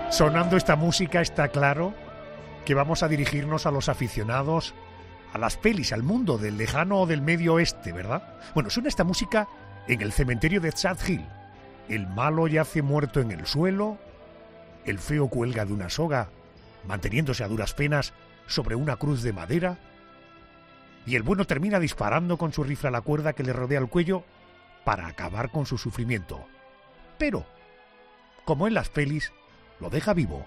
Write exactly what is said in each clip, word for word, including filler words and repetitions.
Sonando esta música está claro que vamos a dirigirnos a los aficionados a las pelis, al mundo del lejano o del medio oeste, ¿verdad? Bueno, suena esta música en el cementerio de Sad Hill. El malo yace muerto en el suelo, el feo cuelga de una soga, manteniéndose a duras penas sobre una cruz de madera, y el bueno termina disparando con su rifle a la cuerda que le rodea el cuello para acabar con su sufrimiento. Pero, como en las pelis, lo deja vivo.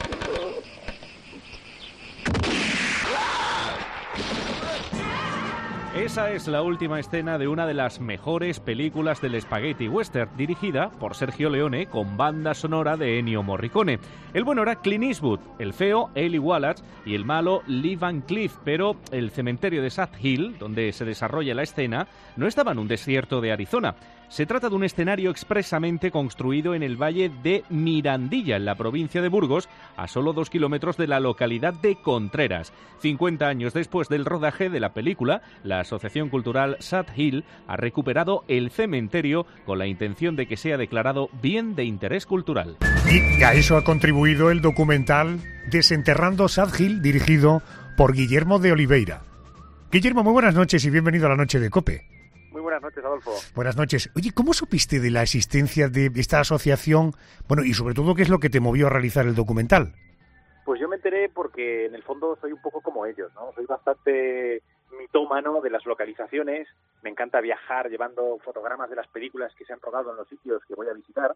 Esa es la última escena de una de las mejores películas del spaghetti western, dirigida por Sergio Leone con banda sonora de Ennio Morricone. El bueno era Clint Eastwood, el feo Eli Wallach y el malo Lee Van Cleef, pero el cementerio de Sad Hill, donde se desarrolla la escena, no estaba en un desierto de Arizona. Se trata de un escenario expresamente construido en el valle de Mirandilla, en la provincia de Burgos, a solo dos kilómetros de la localidad de Contreras. cincuenta años después del rodaje de la película, la Asociación Cultural Sad Hill ha recuperado el cementerio con la intención de que sea declarado bien de interés cultural. Y a eso ha contribuido el documental Desenterrando Sad Hill, dirigido por Guillermo de Oliveira. Guillermo, muy buenas noches y bienvenido a la Noche de COPE. Muy buenas noches, Adolfo. Buenas noches. Oye, ¿cómo supiste de la existencia de esta asociación? Bueno, y sobre todo, ¿qué es lo que te movió a realizar el documental? Pues yo me enteré porque, en el fondo, soy un poco como ellos, ¿no? Soy bastante mitómano de las localizaciones. Me encanta viajar llevando fotogramas de las películas que se han rodado en los sitios que voy a visitar.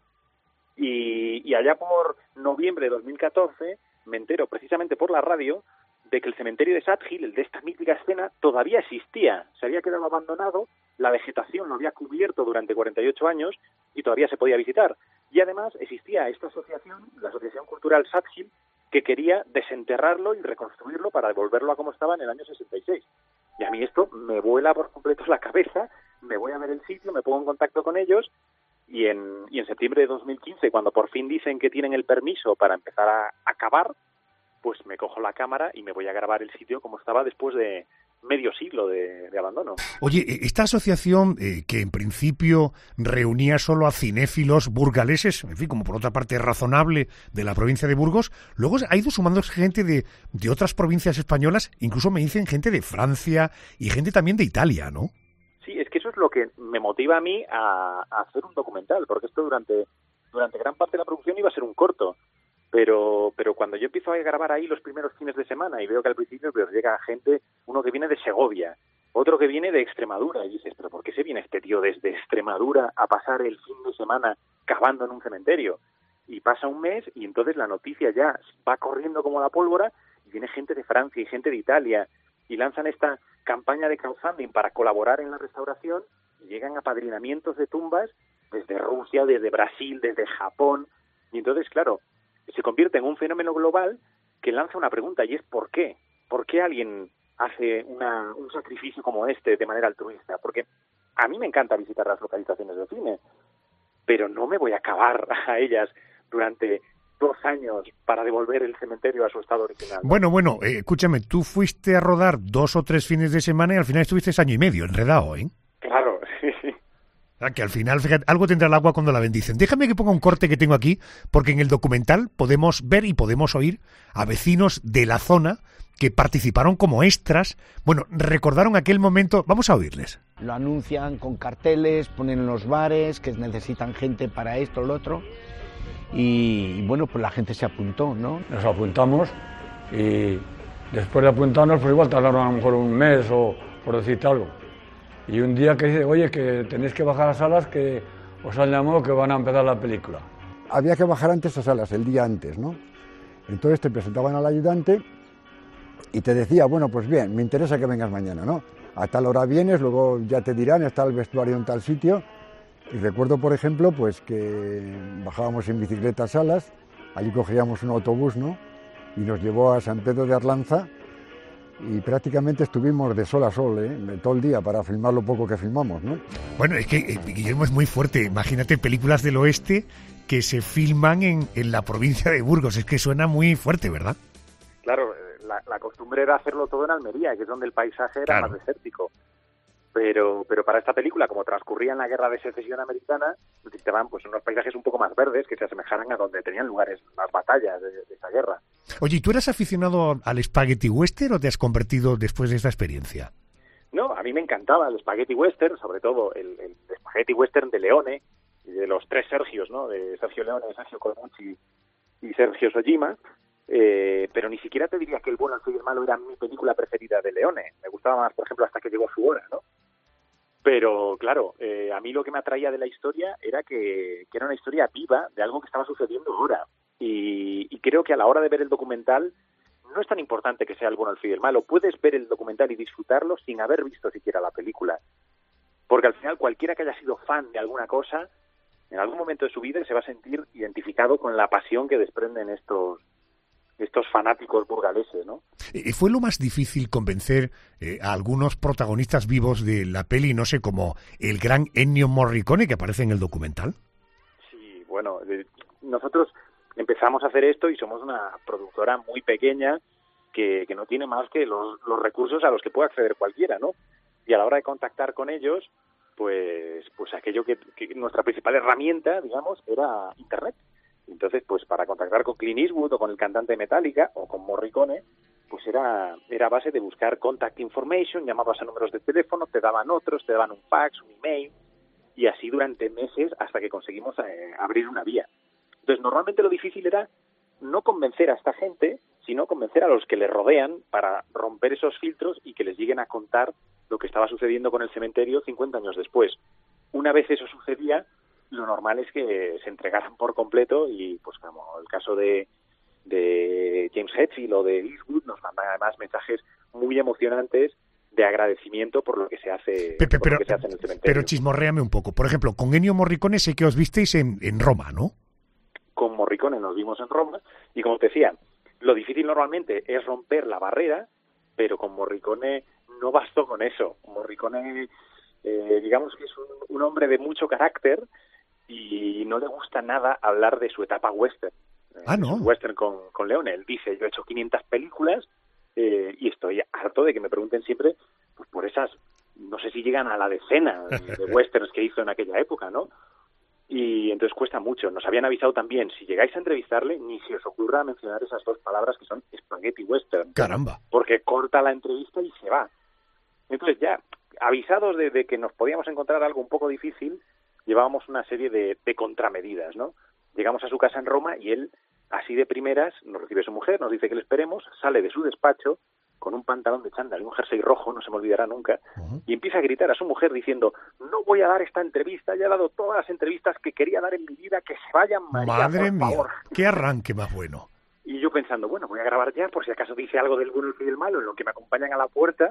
Y, y allá por noviembre de dos mil catorce me entero, precisamente por la radio, de que el cementerio de Sad Hill, el de esta mítica escena, todavía existía. Se había quedado abandonado, la vegetación lo había cubierto durante cuarenta y ocho años y todavía se podía visitar. Y además existía esta asociación, la Asociación Cultural Sad Hill, que quería desenterrarlo y reconstruirlo para devolverlo a como estaba en el año sesenta y seis. Y a mí esto me vuela por completo la cabeza, me voy a ver el sitio, me pongo en contacto con ellos y en, y en septiembre de dos mil quince, cuando por fin dicen que tienen el permiso para empezar a, a cavar, pues me cojo la cámara y me voy a grabar el sitio como estaba después de medio siglo de, de abandono. Oye, esta asociación eh, que en principio reunía solo a cinéfilos burgaleses, en fin, como por otra parte razonable, de la provincia de Burgos, luego ha ido sumando gente de, de otras provincias españolas, incluso me dicen gente de Francia y gente también de Italia, ¿no? Sí, es que eso es lo que me motiva a mí a, a hacer un documental, porque esto durante, durante gran parte de la producción iba a ser un corto. Pero pero cuando yo empiezo a grabar ahí los primeros fines de semana y veo que al principio pues, llega gente, uno que viene de Segovia, otro que viene de Extremadura, y dices, ¿pero por qué se viene este tío desde Extremadura a pasar el fin de semana cavando en un cementerio? Y pasa un mes y entonces la noticia ya va corriendo como la pólvora y viene gente de Francia y gente de Italia y lanzan esta campaña de crowdfunding para colaborar en la restauración y llegan apadrinamientos de tumbas desde Rusia, desde Brasil, desde Japón. Y entonces, claro, se convierte en un fenómeno global que lanza una pregunta, y es ¿por qué? ¿Por qué alguien hace una, un sacrificio como este de manera altruista? Porque a mí me encanta visitar las localizaciones de cine, pero no me voy a acabar a ellas durante dos años para devolver el cementerio a su estado original. Bueno, bueno, eh, escúchame, tú fuiste a rodar dos o tres fines de semana y al final estuviste año y medio enredado, ¿eh? Claro, sí, sí. Que al final, fíjate, algo tendrá el agua cuando la bendicen. Déjame que ponga un corte que tengo aquí, porque en el documental podemos ver y podemos oír a vecinos de la zona que participaron como extras. Bueno, recordaron aquel momento. Vamos a oírles. Lo anuncian con carteles, ponen en los bares que necesitan gente para esto o lo otro. Y bueno, pues la gente se apuntó, ¿no? Nos apuntamos y después de apuntarnos, pues igual tardaron a lo mejor un mes o por decirte algo. Y un día que dice, oye, que tenéis que bajar a salas, que os han llamado que van a empezar la película. Había que bajar antes a salas, el día antes, ¿no? Entonces te presentaban al ayudante y te decía, bueno, pues bien, me interesa que vengas mañana, ¿no? A tal hora vienes, luego ya te dirán, está el vestuario en tal sitio. Y recuerdo, por ejemplo, pues que bajábamos en bicicleta a salas, allí cogíamos un autobús, ¿no? Y nos llevó a San Pedro de Arlanza. Y prácticamente estuvimos de sol a sol, ¿eh? Todo el día para filmar lo poco que filmamos, ¿no? Bueno, es que eh, Guillermo es muy fuerte. Imagínate películas del oeste que se filman en, en la provincia de Burgos. Es que suena muy fuerte, ¿verdad? Claro, la, la costumbre era hacerlo todo en Almería, que es donde el paisaje era claro. más desértico. Pero, pero para esta película, como transcurría en la Guerra de Secesión Americana, necesitaban pues unos paisajes un poco más verdes que se asemejaran a donde tenían lugares las batallas de, de esa guerra. Oye, ¿y tú eras aficionado al spaghetti western o te has convertido después de esta experiencia? No, a mí me encantaba el spaghetti western, sobre todo el, el spaghetti western de Leone, y de los tres Sergios, ¿no? De Sergio Leone, Sergio Corbucci y Sergio Sojima. Eh, pero ni siquiera te diría que El bueno, el feo y el malo era mi película preferida de Leone. Me gustaba más, por ejemplo, Hasta que llegó su hora, ¿no? Pero, claro, eh, a mí lo que me atraía de la historia era que, que era una historia viva de algo que estaba sucediendo ahora. Y, y creo que a la hora de ver el documental no es tan importante que sea El bueno, el feo y el malo. Puedes ver el documental y disfrutarlo sin haber visto siquiera la película. Porque al final cualquiera que haya sido fan de alguna cosa, en algún momento de su vida se va a sentir identificado con la pasión que desprenden estos estos fanáticos burgaleses, ¿no? ¿Fue lo más difícil convencer eh, a algunos protagonistas vivos de la peli, no sé, como el gran Ennio Morricone que aparece en el documental? Sí, bueno, eh, nosotros empezamos a hacer esto y somos una productora muy pequeña que, que no tiene más que los, los recursos a los que puede acceder cualquiera, ¿no? Y a la hora de contactar con ellos, pues, pues aquello que, que nuestra principal herramienta, digamos, era Internet. Entonces, pues para contactar con Clint Eastwood o con el cantante de Metallica o con Morricone, pues era era a base de buscar contact information, llamabas a números de teléfono, te daban otros, te daban un fax, un email, y así durante meses hasta que conseguimos eh, abrir una vía. Entonces, normalmente lo difícil era no convencer a esta gente, sino convencer a los que les rodean para romper esos filtros y que les lleguen a contar lo que estaba sucediendo con el cementerio cincuenta años después. Una vez eso sucedía, lo normal es que se entregaran por completo y, pues como el caso de, de James Hetfield o de Eastwood, nos mandan además mensajes muy emocionantes de agradecimiento por lo que se hace, Pepe, por pero, lo que se hace en el cementerio. Pero chismorréame un poco. Por ejemplo, con Ennio Morricone sé que os visteis en, en Roma, ¿no? Con Morricone nos vimos en Roma y, como te decía, lo difícil normalmente es romper la barrera, pero con Morricone no bastó con eso. Morricone, eh, digamos que es un, un hombre de mucho carácter y no le gusta nada hablar de su etapa western. Ah, ¿no? Western con, con Leone. Él dice, yo he hecho quinientas películas eh, y estoy harto de que me pregunten siempre pues por esas, no sé si llegan a la decena de westerns que hizo en aquella época, ¿no? Y entonces cuesta mucho. Nos habían avisado también, si llegáis a entrevistarle, ni se os ocurra mencionar esas dos palabras que son spaghetti western. Caramba. Porque corta la entrevista y se va. Entonces ya, avisados de, de que nos podíamos encontrar algo un poco difícil, llevábamos una serie de, de contramedidas, ¿no? Llegamos a su casa en Roma y él, así de primeras, nos recibe su mujer, nos dice que le esperemos, sale de su despacho con un pantalón de chándal y un jersey rojo, no se me olvidará nunca, uh-huh. y empieza a gritar a su mujer diciendo, no voy a dar esta entrevista, ya he dado todas las entrevistas que quería dar en mi vida, que se vayan, María, Madre por mía, favor. Qué arranque más bueno. Y yo pensando, bueno, voy a grabar ya, por si acaso dice algo del bueno, el feo y el malo, en lo que me acompañan a la puerta.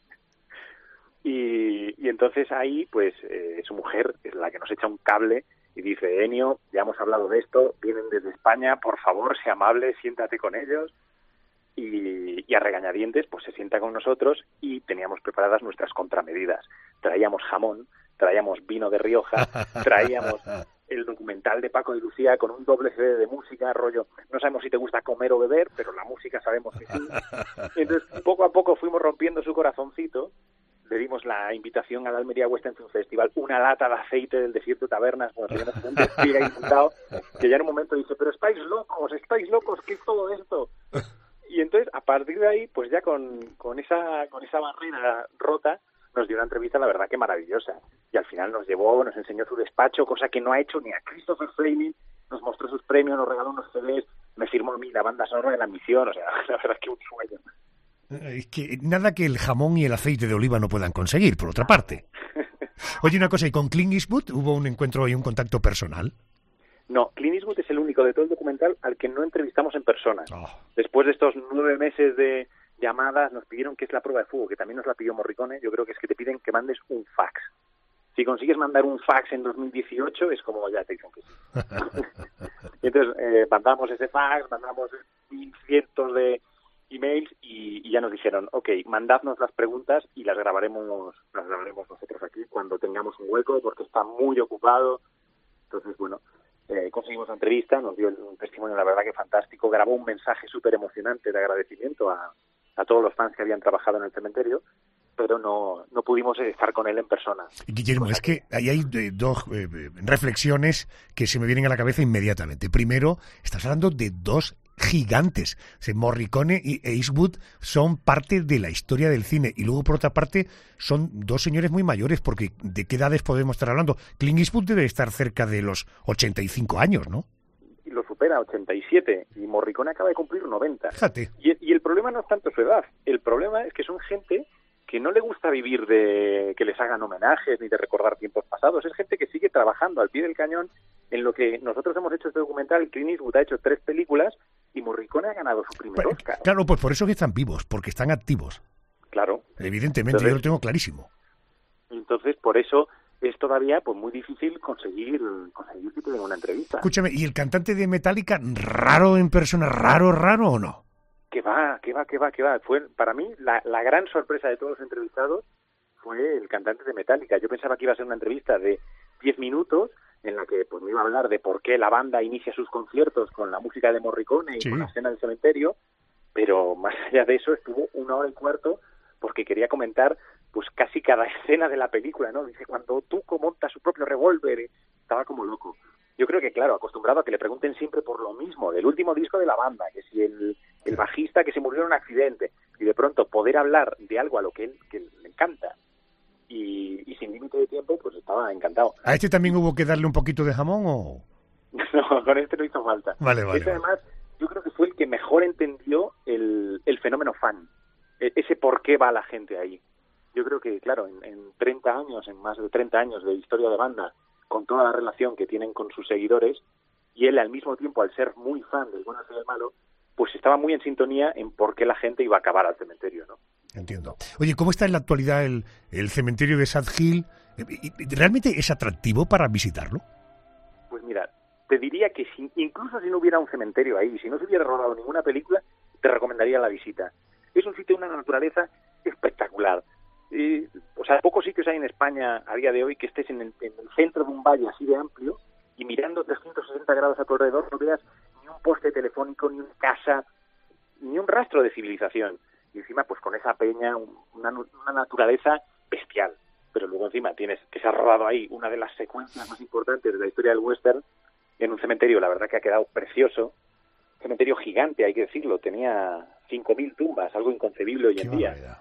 Y, y entonces ahí, pues, eh, su mujer es la que nos echa un cable y dice, Ennio, ya hemos hablado de esto, vienen desde España, por favor, sea amable, siéntate con ellos. Y, y a regañadientes, pues se sienta con nosotros y teníamos preparadas nuestras contramedidas. Traíamos jamón, traíamos vino de Rioja, traíamos el documental de Paco y Lucía con un doble C D de música, rollo, no sabemos si te gusta comer o beber, pero la música sabemos que sí. Entonces, poco a poco fuimos rompiendo su corazoncito. Le dimos la invitación al Almería Western Film Festival, una lata de aceite del desierto de Tabernas, bueno, un desfile ahí montado, que ya en un momento dice, pero estáis locos, estáis locos, ¿qué es todo esto? Y entonces, a partir de ahí, pues ya con, con esa con esa barrera rota, nos dio una entrevista, la verdad, que maravillosa. Y al final nos llevó, nos enseñó su despacho, cosa que no ha hecho ni a Christopher Fleming, nos mostró sus premios, nos regaló unos C Ds, me firmó a mí la banda sonora de La Misión, o sea, la verdad es que un sueño. Es que nada que el jamón y el aceite de oliva no puedan conseguir, por otra parte. Oye, una cosa, ¿y con Clint Eastwood hubo un encuentro y un contacto personal? No, Clint Eastwood es el único de todo el documental al que no entrevistamos en persona. Oh. Después de estos nueve meses de llamadas, nos pidieron que es la prueba de fuego, que también nos la pidió Morricone. Yo creo que es que te piden que mandes un fax. Si consigues mandar un fax en dos mil dieciocho, es como ya te dicen que sí. Y entonces eh, mandamos ese fax, mandamos cientos de emails y, y ya nos dijeron, ok, mandadnos las preguntas y las grabaremos, las grabaremos nosotros aquí cuando tengamos un hueco, porque está muy ocupado. Entonces, bueno, eh, conseguimos la entrevista, nos dio un testimonio, la verdad que fantástico, grabó un mensaje súper emocionante de agradecimiento a, a todos los fans que habían trabajado en el cementerio, pero no, no pudimos estar con él en persona. Guillermo, es que ahí hay eh, dos eh, reflexiones que se me vienen a la cabeza inmediatamente. Primero, estás hablando de dos gigantes. O sea, Morricone y Eastwood son parte de la historia del cine. Y luego, por otra parte, son dos señores muy mayores, porque ¿de qué edades podemos estar hablando? Clint Eastwood debe estar cerca de los ochenta y cinco años, ¿no? Y lo supera, ochenta y siete, y Morricone acaba de cumplir noventa. Fíjate. Y, y el problema no es tanto su edad, el problema es que son gente que no le gusta vivir de que les hagan homenajes ni de recordar tiempos pasados. Es gente que sigue trabajando al pie del cañón en lo que nosotros hemos hecho este documental. Clint Eastwood ha hecho tres películas y Morricone ha ganado su primer Pues, Oscar. claro, pues por eso que están vivos, porque están activos. Claro. Evidentemente, Entonces, yo lo tengo clarísimo. Entonces, por eso es todavía pues muy difícil conseguir conseguir que te den una entrevista. Escúchame, ¿y el cantante de Metallica, raro en persona, raro, raro o no? Que va, que va, que va, que va. Fue, para mí, la, la gran sorpresa de todos los entrevistados fue el cantante de Metallica. Yo pensaba que iba a ser una entrevista de diez minutos en la que pues me iba a hablar de por qué la banda inicia sus conciertos con la música de Morricone y Sí. con la escena del cementerio, pero más allá de eso estuvo una hora y cuarto porque quería comentar pues casi cada escena de la película, ¿no? Dice, cuando Tuco monta su propio revólver, estaba como loco. Yo creo que, claro, acostumbrado a que le pregunten siempre por lo mismo, del último disco de la banda, que si el, el bajista que se murió en un accidente, y de pronto poder hablar de algo a lo que él que le encanta, y, y sin límite de tiempo, pues estaba encantado. ¿A este también hubo que darle un poquito de jamón o...? No, con este no hizo falta. Vale, vale. Este vale. además, yo creo que fue el que mejor entendió el, el fenómeno fan, e- ese por qué va la gente ahí. Yo creo que, claro, en, en treinta años, en más de treinta años de historia de banda, con toda la relación que tienen con sus seguidores, y él al mismo tiempo, al ser muy fan del bueno y del malo, pues estaba muy en sintonía en por qué la gente iba a acabar al cementerio, ¿no? Entiendo. Oye, ¿cómo está en la actualidad el, el cementerio de Sad Hill? ¿Y- y- ¿Realmente es atractivo para visitarlo? Pues mira, te diría que si, incluso si no hubiera un cementerio ahí, si no se hubiera rodado ninguna película, te recomendaría la visita. Es un sitio de una naturaleza espectacular. Eh, o sea, pocos sitios hay en España a día de hoy que estés en el, en el centro de un valle así de amplio y mirando trescientos sesenta grados a tu alrededor no veas ni un poste telefónico, ni una casa, ni un rastro de civilización. Y encima, pues con esa peña, un- una, una naturaleza bestial. Pero luego encima tienes que se ha rodado ahí una de las secuencias más importantes de la historia del western en un cementerio, la verdad que ha quedado precioso. Cementerio gigante, hay que decirlo, tenía cinco mil tumbas, algo inconcebible hoy Qué en día. barbaridad.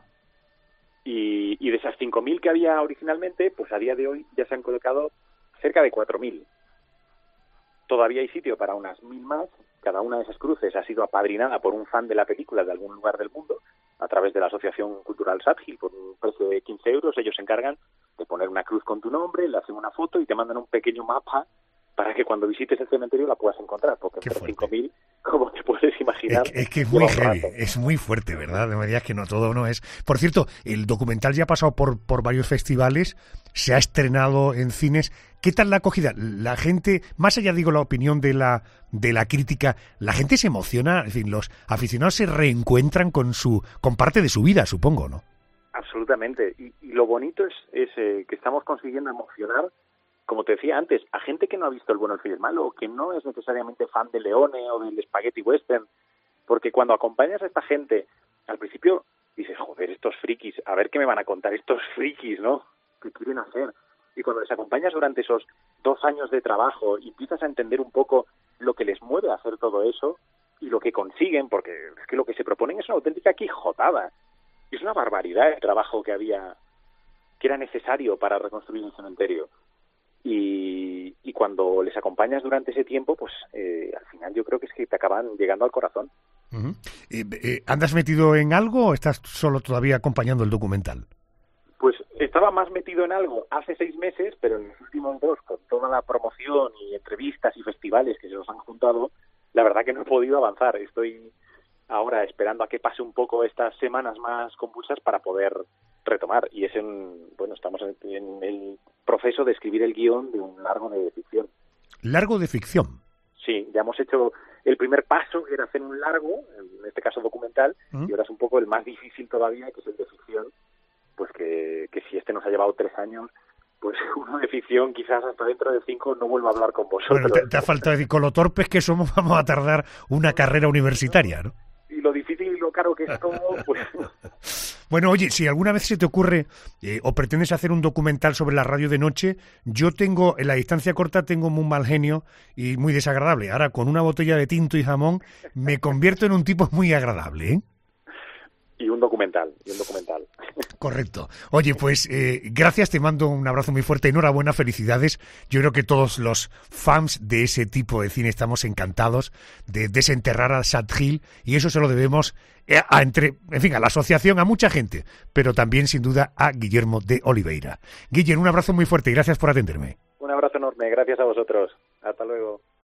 Y, y de esas cinco mil que había originalmente, pues a día de hoy ya se han colocado cerca de cuatro mil. Todavía hay sitio para unas mil más. Cada una de esas cruces ha sido apadrinada por un fan de la película de algún lugar del mundo a través de la Asociación Cultural Sad Hill por un precio de quince euros. Ellos se encargan de poner una cruz con tu nombre, le hacen una foto y te mandan un pequeño mapa para que cuando visites el cementerio la puedas encontrar, porque Qué entre fuerte. cinco mil, como te puedes imaginar, Es que, es que es lleva muy un heavy, rato. es muy fuerte, ¿verdad? No me digas que no, todo no es... Por cierto, el documental ya ha pasado por, por varios festivales, se ha estrenado en cines. ¿Qué tal la acogida? La gente, más allá digo la opinión de la, de la crítica, la gente se emociona, en fin, los aficionados se reencuentran con su con parte de su vida, supongo, ¿no? Absolutamente. Y, y lo bonito es, es eh, que estamos consiguiendo emocionar, como te decía antes, a gente que no ha visto El bueno, el feo y el malo, o que no es necesariamente fan de Leone o del Spaghetti Western, porque cuando acompañas a esta gente, al principio dices, joder, estos frikis, a ver qué me van a contar estos frikis, ¿no? ¿Qué quieren hacer? Y cuando les acompañas durante esos dos años de trabajo y empiezas a entender un poco lo que les mueve a hacer todo eso y lo que consiguen, porque es que lo que se proponen es una auténtica quijotada. Es una barbaridad el trabajo que había, que era necesario para reconstruir un cementerio. Y, y cuando les acompañas durante ese tiempo, pues eh, al final yo creo que es que te acaban llegando al corazón. Uh-huh. Eh, eh, ¿Andas metido en algo o estás solo todavía acompañando el documental? Pues estaba más metido en algo hace seis meses, pero en los últimos dos, con toda la promoción y entrevistas y festivales que se nos han juntado, la verdad que no he podido avanzar. Estoy ahora esperando a que pase un poco estas semanas más convulsas para poder retomar. Y es en, bueno, estamos en, en el proceso de escribir el guión de un largo de ficción. ¿Largo de ficción? Sí, ya hemos hecho el primer paso, que era hacer un largo, en este caso documental, ¿Mm? y ahora es un poco el más difícil todavía, que es el de ficción, pues que, que si este nos ha llevado tres años, pues uno de ficción quizás hasta dentro de cinco no vuelva a hablar con vosotros. Bueno, te, te ha faltado decir, con lo torpes que somos vamos a tardar una carrera universitaria, ¿no? Y lo difícil y lo caro que es todo, pues Bueno, oye, si alguna vez se te ocurre eh, o pretendes hacer un documental sobre la radio de noche, yo tengo, en la distancia corta, tengo muy mal genio y muy desagradable. Ahora, con una botella de tinto y jamón, me convierto en un tipo muy agradable, ¿eh? Y un documental, y un documental. Correcto. Oye, pues eh, gracias, te mando un abrazo muy fuerte, enhorabuena, felicidades. Yo creo que todos los fans de ese tipo de cine estamos encantados de desenterrar a Sad Hill, y eso se lo debemos a, a entre, en fin, a la asociación, a mucha gente, pero también sin duda a Guillermo de Oliveira. Guillermo, un abrazo muy fuerte y gracias por atenderme. Un abrazo enorme, gracias a vosotros. Hasta luego.